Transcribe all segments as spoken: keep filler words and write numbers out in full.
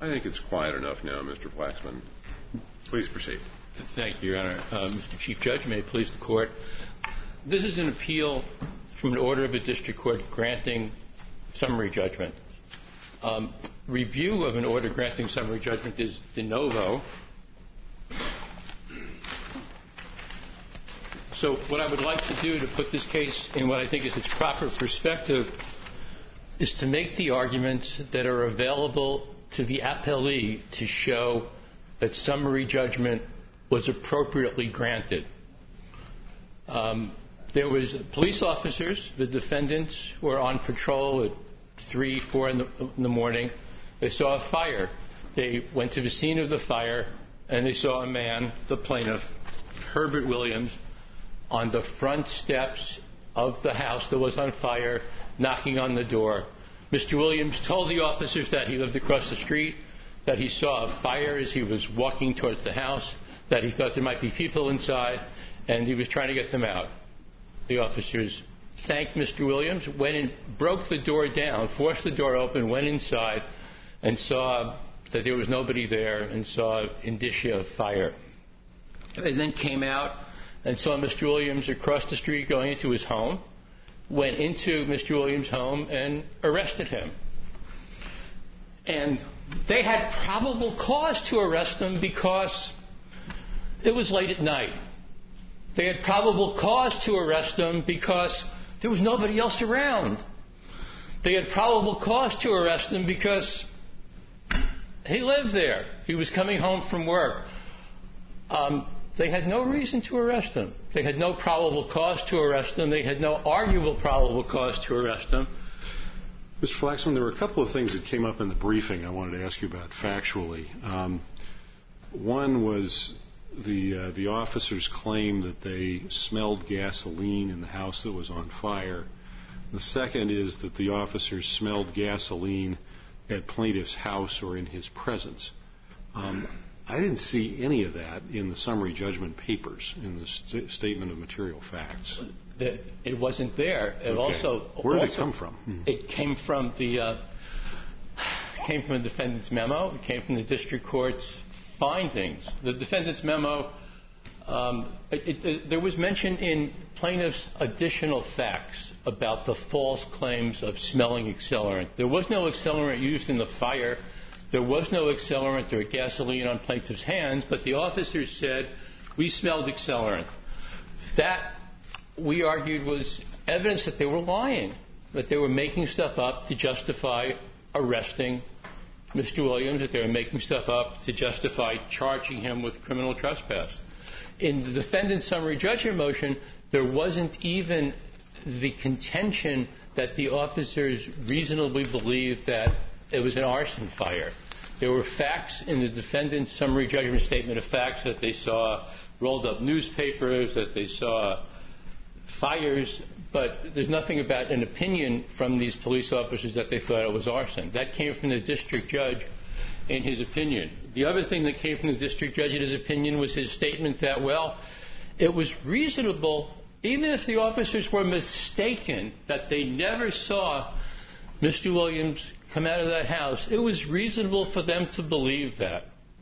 I think it's quiet enough now, Mister Flaxman. Please proceed. Thank you, Your Honor. Uh, Mister Chief Judge, may it please the Court. This is an appeal from an order of a district court granting summary judgment. Um, review of an order granting summary judgment is de novo. So what I would like to do to put this case in what I think is its proper perspective is to make the arguments that are available to the appellee to show that summary judgment was appropriately granted. Um, there was police officers, the defendants were on patrol at three, four in the, in the morning. They saw a fire. They went to the scene of the fire, and they saw a man, the plaintiff, Herbert Williams, on the front steps of the house that was on fire, knocking on the door. Mister Williams told the officers that he lived across the street, that he saw a fire as he was walking towards the house, that he thought there might be people inside, and he was trying to get them out. The officers thanked Mister Williams, went and broke the door down, forced the door open, went inside, and saw that there was nobody there and saw indicia of fire. They then came out and saw Mister Williams across the street going into his home, went into Mister Williams' home and arrested him. And they had probable cause to arrest him because it was late at night. They had probable cause to arrest him because there was nobody else around. They had probable cause to arrest him because he lived there. He was coming home from work. Um, they had no reason to arrest him. They had no probable cause to arrest him. They had no arguable probable cause to arrest him. Mister Flaxman, there were a couple of things that came up in the briefing I wanted to ask you about factually. Um, one was the uh, the officers claimed that they smelled gasoline in the house that was on fire. The second is that the officers smelled gasoline at plaintiff's house or in his presence. Um, I didn't see any of that in the summary judgment papers, in the st- statement of material facts. It wasn't there. It okay. also, Where did also, it come from? It came from the uh, came from the defendant's memo. It came from the district court's findings. The defendant's memo, um, it, it, there was mention in plaintiff's additional facts about the false claims of smelling accelerant. There was no accelerant used in the fire. There was no accelerant or gasoline on plaintiff's hands, but the officers said, we smelled accelerant. That, we argued, was evidence that they were lying, that they were making stuff up to justify arresting Mister Williams, that they were making stuff up to justify charging him with criminal trespass. In the defendant's summary judgment motion, there wasn't even the contention that the officers reasonably believed that it was an arson fire. There were facts in the defendant's summary judgment statement of facts that they saw rolled up newspapers, that they saw fires, but there's nothing about an opinion from these police officers that they thought it was arson. That came from the district judge in his opinion. The other thing that came from the district judge in his opinion was his statement that, well, it was reasonable, even if the officers were mistaken, that they never saw Mister Williams come out of that house. It was reasonable for them to believe that.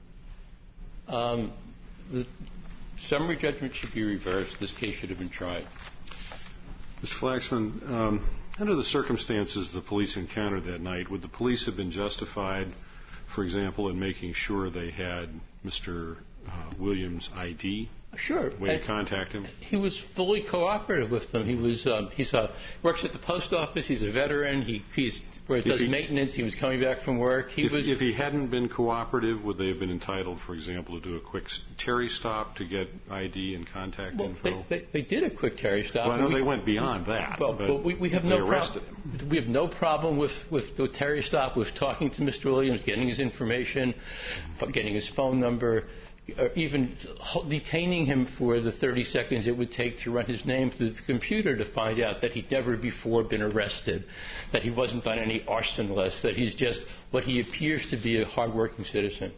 Um, the summary judgment should be reversed. This case should have been tried. Mister Flaxman, um, under the circumstances the police encountered that night, would the police have been justified, for example, in making sure they had Mister Uh, Williams' I D? Sure. Way to contact him? He was fully cooperative with them. He was um, he's a, works at the post office. He's a veteran. He he's where it does he, maintenance. He was coming back from work. He if, was. If he hadn't been cooperative, would they have been entitled, for example, to do a quick Terry stop to get I D and contact well, info? They, they, they did a quick Terry stop. Well, I know we, they went beyond that. Well, but, but we, we have they no arrested prob- him. We have no problem with, with the Terry stop, with talking to Mister Williams, getting his information, getting his phone number, or even detaining him for the thirty seconds it would take to run his name through the computer to find out that he'd never before been arrested, that he wasn't on any arson list, that he's just what he appears to be, a hardworking citizen.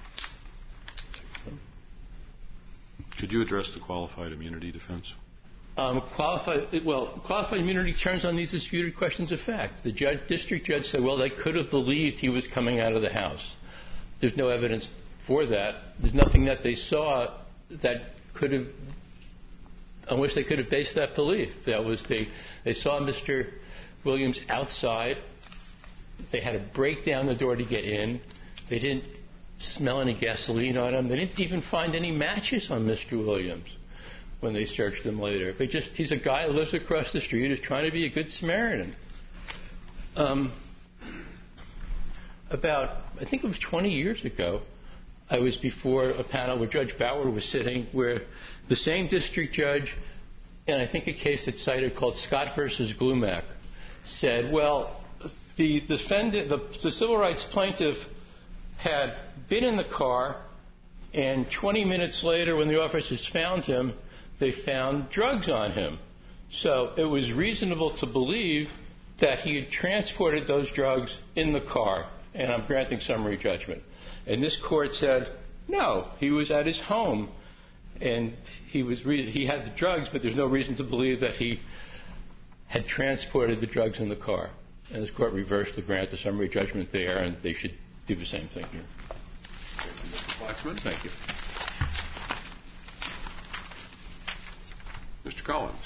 Could you address the qualified immunity defense? Um, qualified, well, qualified immunity turns on these disputed questions of fact. The judge, district judge said, well, they could have believed he was coming out of the house. There's no evidence for that. There's nothing that they saw that could have, on which they could have based that belief. That was they, they saw Mister Williams outside. They had to break down the door to get in. They didn't smell any gasoline on him. They didn't even find any matches on Mister Williams when they searched him later. They just, he's a guy who lives across the street who's trying to be a good Samaritan. Um, about, I think it was twenty years ago, I was before a panel where Judge Bauer was sitting, where the same district judge, and I think a case that's cited called Scott versus Glumac, said, well, the defendant, the, the civil rights plaintiff had been in the car, and twenty minutes later when the officers found him, they found drugs on him. So it was reasonable to believe that he had transported those drugs in the car, and I'm granting summary judgment. And this court said, no, he was at his home, and he was re- he had the drugs, but there's no reason to believe that he had transported the drugs in the car. And this court reversed the grant of summary judgment there, and they should do the same thing here. Thank you, Mister Flaxman. Thank you. Mister Collins.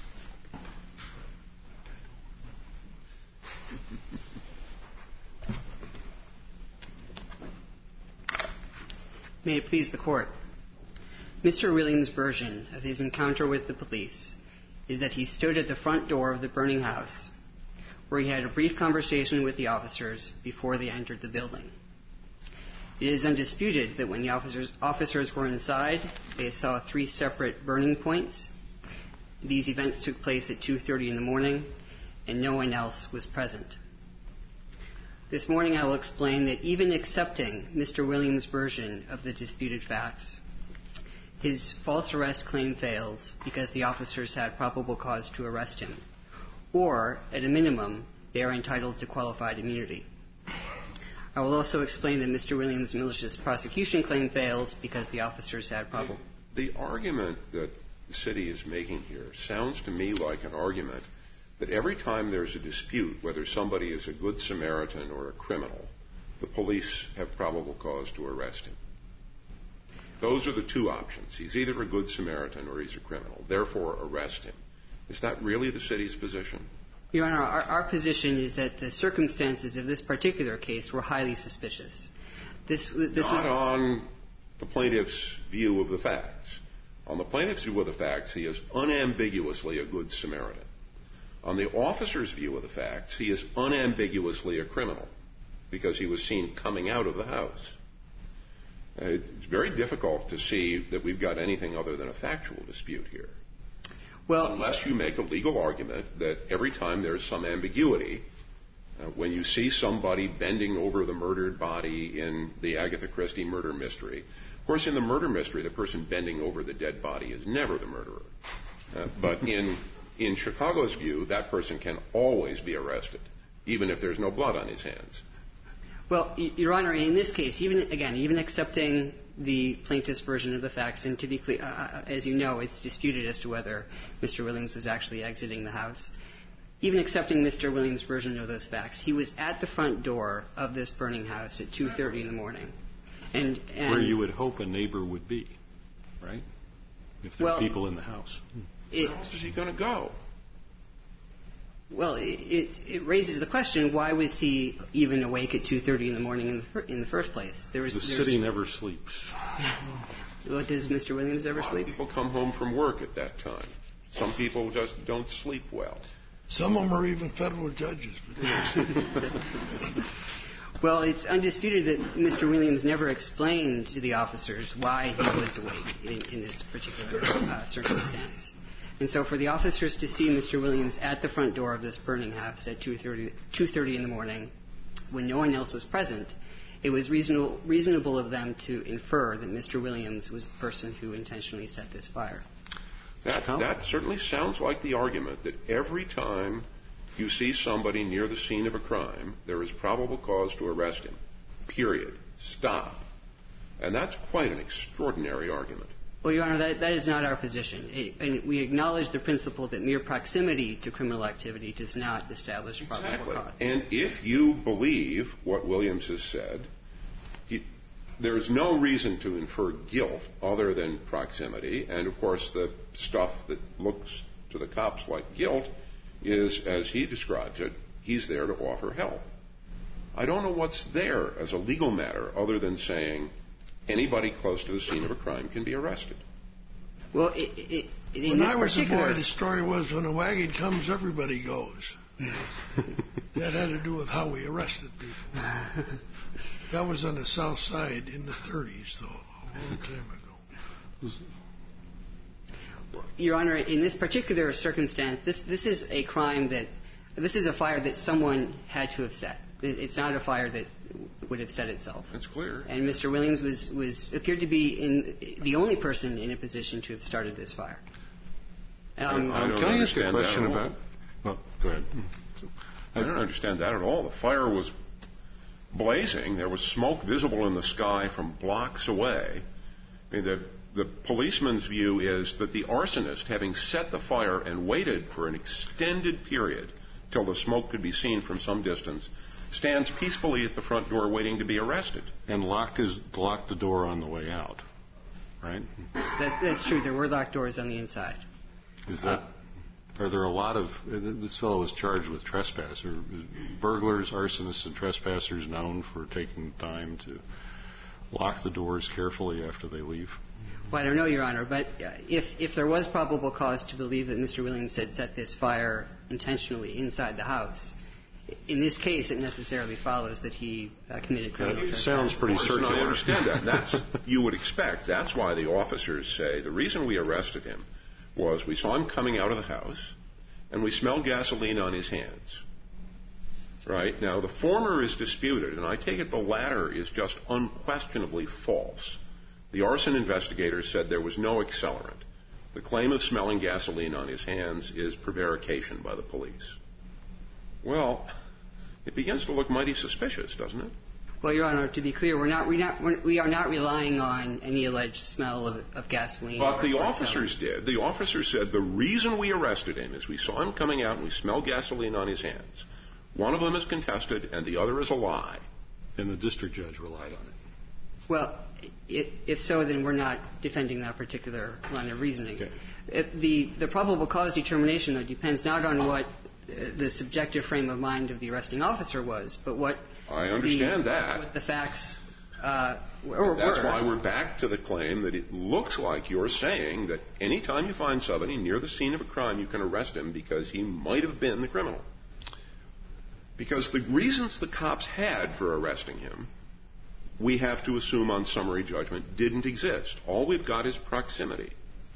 May it please the Court. Mister Williams' version of his encounter with the police is that he stood at the front door of the burning house, where he had a brief conversation with the officers before they entered the building. It is undisputed that when the officers, officers were inside, they saw three separate burning points. These events took place at two thirty in the morning, and no one else was present. This morning I will explain that even accepting Mister Williams' version of the disputed facts, his false arrest claim fails because the officers had probable cause to arrest him, or, at a minimum, they are entitled to qualified immunity. I will also explain that Mister Williams' malicious prosecution claim fails because the officers had probable. The, the argument that the city is making here sounds to me like an argument that every time there's a dispute, whether somebody is a good Samaritan or a criminal, the police have probable cause to arrest him. Those are the two options. He's either a good Samaritan or he's a criminal. Therefore, arrest him. Is that really the city's position? Your Honor, our, our position is that the circumstances of this particular case were highly suspicious. This, this Not was on the plaintiff's view of the facts. On the plaintiff's view of the facts, he is unambiguously a good Samaritan. On the officer's view of the facts, he is unambiguously a criminal because he was seen coming out of the house. It's very difficult to see that we've got anything other than a factual dispute here. Well, unless you make a legal argument that every time there's some ambiguity, uh, when you see somebody bending over the murdered body in the Agatha Christie murder mystery, of course, in the murder mystery, the person bending over the dead body is never the murderer. Uh, but in in Chicago's view, that person can always be arrested, even if there's no blood on his hands. Well, Your Honor, in this case, even again, even accepting the plaintiff's version of the facts, and to be clear, uh, as you know, it's disputed as to whether Mister Williams was actually exiting the house. Even accepting Mister Williams' version of those facts, he was at the front door of this burning house at two thirty in the morning. And, and where you would hope a neighbor would be, right? If there well, are people in the house. It, Where else is he going to go? Well, it, it, it raises the question: why was he even awake at two thirty in the morning in the, in the first place? There was, the city never sleeps. Well, does Mister Williams ever a lot sleep? Of people come home from work at that time. Some people just don't sleep well. Some of them are even federal judges. Well, it's undisputed that Mister Williams never explained to the officers why he was awake in, in this particular uh, circumstance. And so for the officers to see Mister Williams at the front door of this burning house at two thirty in the morning, when no one else was present, it was reasonable, reasonable of them to infer that Mister Williams was the person who intentionally set this fire. That, that certainly sounds like the argument that every time you see somebody near the scene of a crime, there is probable cause to arrest him. Period. Stop. And that's quite an extraordinary argument. Well, Your Honor, that, that is not our position. It, and we acknowledge the principle that mere proximity to criminal activity does not establish probable Exactly. cause. And if you believe what Williams has said, he, there's no reason to infer guilt other than proximity. And, of course, the stuff that looks to the cops like guilt is, as he describes it, he's there to offer help. I don't know what's there as a legal matter other than saying anybody close to the scene of a crime can be arrested. Well, it, it, in when this I was a particular... boy, the story was when a wagon comes, everybody goes. That had to do with how we arrested people. That was on the south side in the thirties, though, a long time ago. Your Honor, in this particular circumstance, this, this is a crime that, this is a fire that someone had to have set. It's not a fire that would have set itself. That's clear. And Mister Williams was, was appeared to be in, the only person in a position to have started this fire. Um, I don't Can I ask a understand question that at all. about? Well, go ahead. I don't understand that at all. The fire was blazing. There was smoke visible in the sky from blocks away. I mean, the, the policeman's view is that the arsonist, having set the fire and waited for an extended period till the smoke could be seen from some distance, stands peacefully at the front door waiting to be arrested. And locked his locked the door on the way out, right? that, that's true. There were locked doors on the inside. Is that? Uh, are there a lot of? This fellow was charged with trespass. Are burglars, arsonists, and trespassers known for taking time to lock the doors carefully after they leave? Well, I don't know, Your Honor, but if if there was probable cause to believe that Mister Williams had set this fire intentionally inside the house, in this case, it necessarily follows that he uh, committed criminal That trespass. sounds pretty circular. I understand that. That's you would expect. That's why the officers say the reason we arrested him was we saw him coming out of the house and we smelled gasoline on his hands. Right? Now, the former is disputed, and I take it the latter is just unquestionably false. The arson investigators said there was no accelerant. The claim of smelling gasoline on his hands is prevarication by the police. Well, it begins to look mighty suspicious, doesn't it? Well, Your Honor, to be clear, we're not, we're not, we're, we are not relying on any alleged smell of, of gasoline. But the or officers accelerant. did. The officers said the reason we arrested him is we saw him coming out and we smelled gasoline on his hands. One of them is contested and the other is a lie. And the district judge relied on it. Well, if, if so, then we're not defending that particular line of reasoning. Okay. If the, the probable cause determination, though, depends not on what the subjective frame of mind of the arresting officer was, but what I understand the, that. what the facts uh, were. That's why we're back to the claim that it looks like you're saying that any time you find somebody near the scene of a crime, you can arrest him because he might have been the criminal. Because the reasons the cops had for arresting him, we have to assume on summary judgment, didn't exist. All we've got is proximity.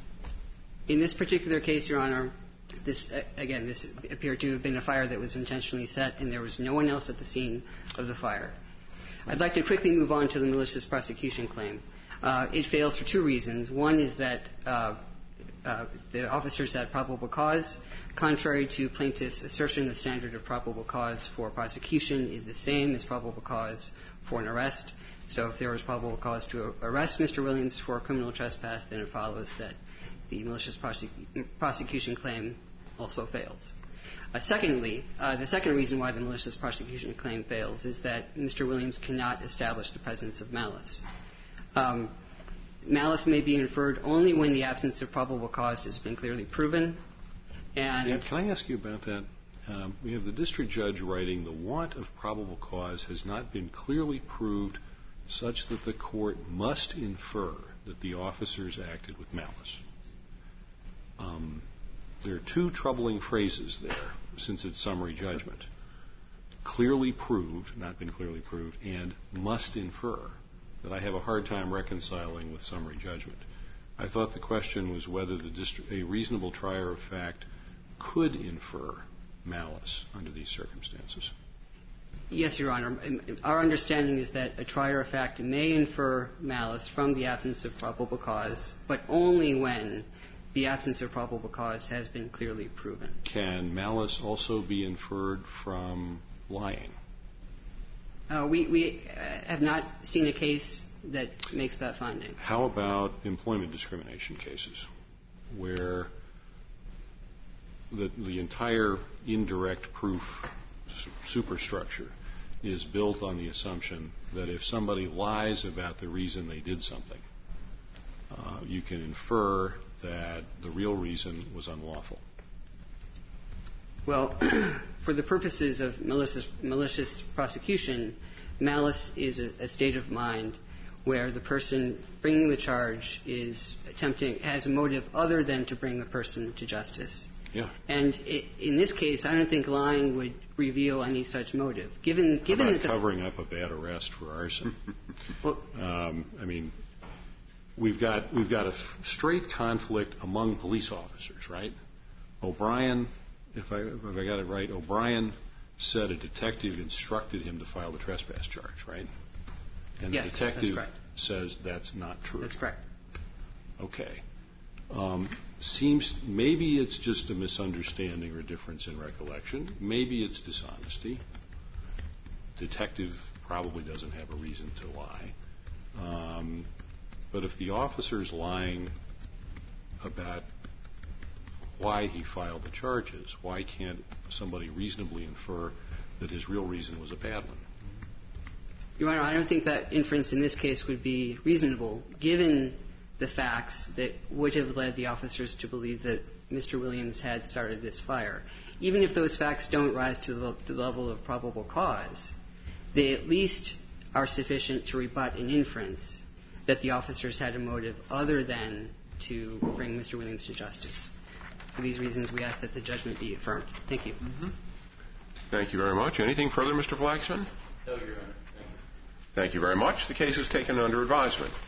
In this particular case, Your Honor, this, uh, again, this appeared to have been a fire that was intentionally set, and there was no one else at the scene of the fire. I'd like to quickly move on to the malicious prosecution claim. Uh, it fails for two reasons. One is that uh, uh, the officers had probable cause. Contrary to plaintiff's assertion, the standard of probable cause for prosecution is the same as probable cause for an arrest. So if there was probable cause to arrest Mister Williams for criminal trespass, then it follows that the malicious prosec- prosecution claim also fails. Uh, secondly, uh, the second reason why the malicious prosecution claim fails is that Mister Williams cannot establish the presence of malice. Um, malice may be inferred only when the absence of probable cause has been clearly proven. And yeah, can I ask you about that? Um, we have the district judge writing, the want of probable cause has not been clearly proved such that the court must infer that the officers acted with malice. Um, there are two troubling phrases there since it's summary judgment. Clearly proved, not been clearly proved, and must infer, that I have a hard time reconciling with summary judgment. I thought the question was whether the district, a reasonable trier of fact could infer malice under these circumstances. Yes, Your Honor. Our understanding is that a trier of fact may infer malice from the absence of probable cause, but only when the absence of probable cause has been clearly proven. Can malice also be inferred from lying? Uh, we we uh, have not seen a case that makes that finding. How about employment discrimination cases where the, the entire indirect proof superstructure is built on the assumption that if somebody lies about the reason they did something, uh, you can infer that the real reason was unlawful? Well, for the purposes of malicious, malicious prosecution, malice is a, a state of mind where the person bringing the charge is attempting, has a motive other than to bring the person to justice. Yeah. And it, in this case, I don't think lying would reveal any such motive. Given, given How about that the covering up a bad arrest for arson? well, um, I mean, we've got we've got a f- straight conflict among police officers, right? O'Brien, if I if I got it right, O'Brien said a detective instructed him to file the trespass charge, right? And yes, the detective that's correct. says that's not true. That's correct. Okay. Um, seems maybe it's just a misunderstanding or difference in recollection. Maybe it's dishonesty. Detective probably doesn't have a reason to lie. Um, but if the officer's lying about why he filed the charges, why can't somebody reasonably infer that his real reason was a bad one? Your Honor, I don't think that inference in this case would be reasonable, given the facts that would have led the officers to believe that Mister Williams had started this fire. Even if those facts don't rise to the, the level of probable cause, they at least are sufficient to rebut an inference that the officers had a motive other than to bring Mister Williams to justice. For these reasons, we ask that the judgment be affirmed. Thank you. Mm-hmm. Thank you very much. Anything further, Mister Flaxman? No, Your Honor. Thank you. Thank you very much. The case is taken under advisement.